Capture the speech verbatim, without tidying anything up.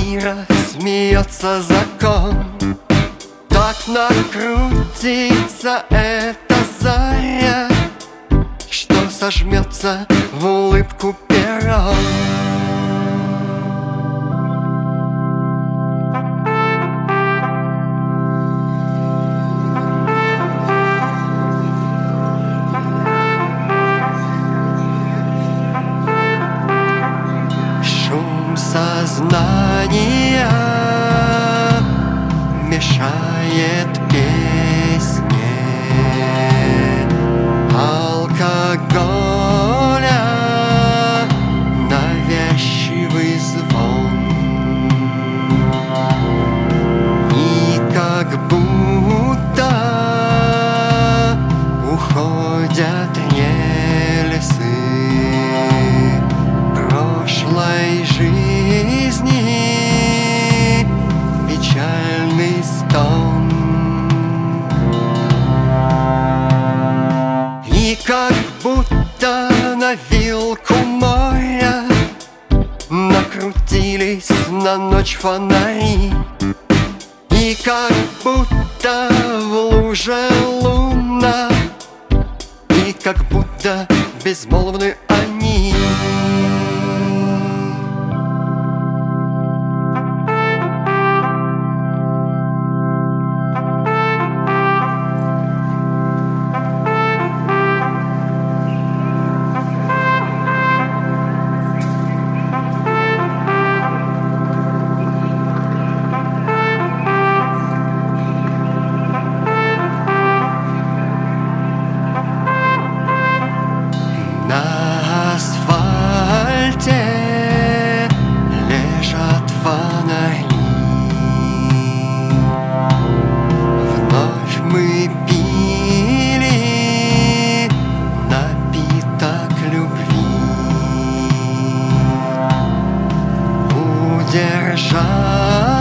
мира смеется закон. Так накрутится эта заря, что сожмется в улыбку пером. Шум сознания мешает песне алкоголя, навязчивый звон. И как будто уходят рельсы прошлой жизни, печальный стон. И как будто на вилку моря накрутились на ночь фонари. И как будто в луже луна, и как будто безмолвны они. На асфальте лежат фонари. Вновь мы пили напиток любви, удержать